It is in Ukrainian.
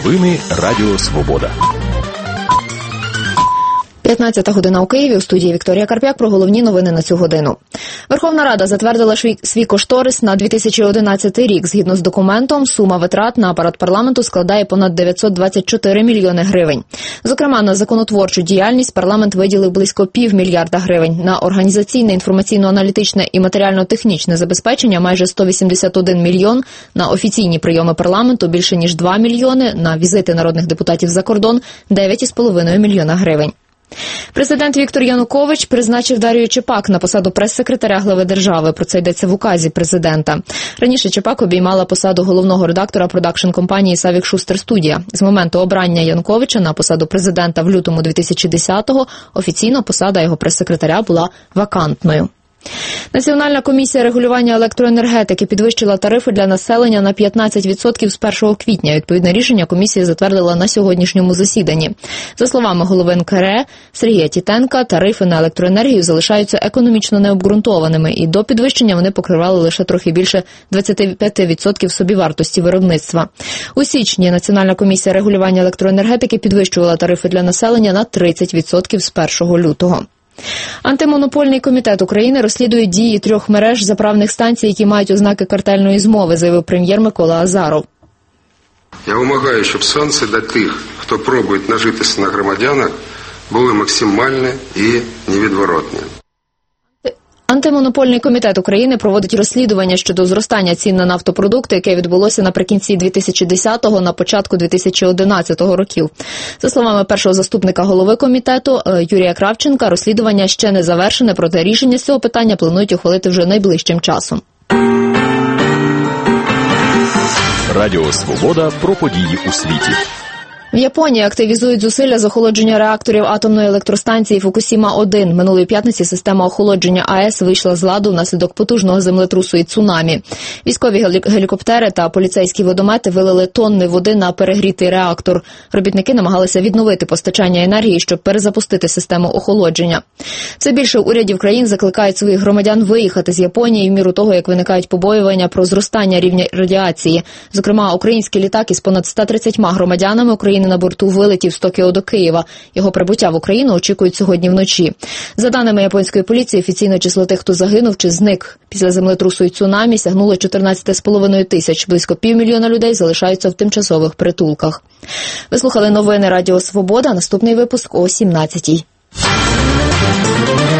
Новини Радіо Свобода. 15 година у Києві. У студії Вікторія Карп'як про головні новини на цю годину. Верховна Рада затвердила свій кошторис на 2011 рік. Згідно з документом, сума витрат на апарат парламенту складає понад 924 мільйони гривень. Зокрема, на законотворчу діяльність парламент виділив близько $500 мільярда гривень, на організаційне, інформаційно-аналітичне і матеріально-технічне забезпечення майже 181 мільйон, на офіційні прийоми парламенту більше ніж 2 мільйони, на візити народних депутатів за кордон 9,5 мільйона гривень. Президент Віктор Янукович призначив Дарію Чепак на посаду прес-секретаря глави держави. Про це йдеться в указі президента. Раніше Чепак обіймала посаду головного редактора продакшн-компанії «Савік Шустер Студія». З моменту обрання Януковича на посаду президента в лютому 2010-го офіційно посада його прес-секретаря була вакантною. Національна комісія регулювання електроенергетики підвищила тарифи для населення на 15% з 1 квітня. Відповідне рішення комісія затвердила на сьогоднішньому засіданні. За словами голови НКРЕ Сергія Тітенка, тарифи на електроенергію залишаються економічно необґрунтованими, і до підвищення вони покривали лише трохи більше 25% собівартості виробництва. У січні Національна комісія регулювання електроенергетики підвищувала тарифи для населення на 30% з 1 лютого. Антимонопольний комітет України розслідує дії 3 мереж заправних станцій, які мають ознаки картельної змови, заявив прем'єр Микола Азаров. Я вимагаю, щоб санкції для тих, хто пробує нажитися на громадянах, були максимальні і невідворотні. Антимонопольний комітет України проводить розслідування щодо зростання цін на нафтопродукти, яке відбулося наприкінці 2010-го, на початку 2011 років. За словами першого заступника голови комітету Юрія Кравченка, розслідування ще не завершене, проте рішення з цього питання планують ухвалити вже найближчим часом. Радіо Свобода про події у світі. В Японії активізують зусилля з охолодження реакторів атомної електростанції Фукусіма-1. Минулої п'ятниці система охолодження АЕС вийшла з ладу внаслідок потужного землетрусу і цунамі. Військові гелікоптери та поліцейські водомети вилили тонни води на перегрітий реактор. Робітники намагалися відновити постачання енергії, щоб перезапустити систему охолодження. Все більше урядів країн закликають своїх громадян виїхати з Японії в міру того, як виникають побоювання про зростання рівня радіації. Зокрема, український літак із понад 130 громадянами України на борту вилетів з Токіо до Києва. Його прибуття в Україну очікують сьогодні вночі. За даними японської поліції, офіційне число тих, хто загинув чи зник після землетрусу і цунамі, сягнуло 14,5 тисяч. Близько півмільйона людей залишаються в тимчасових притулках. Ви слухали новини Радіо Свобода. Наступний випуск о 17-й.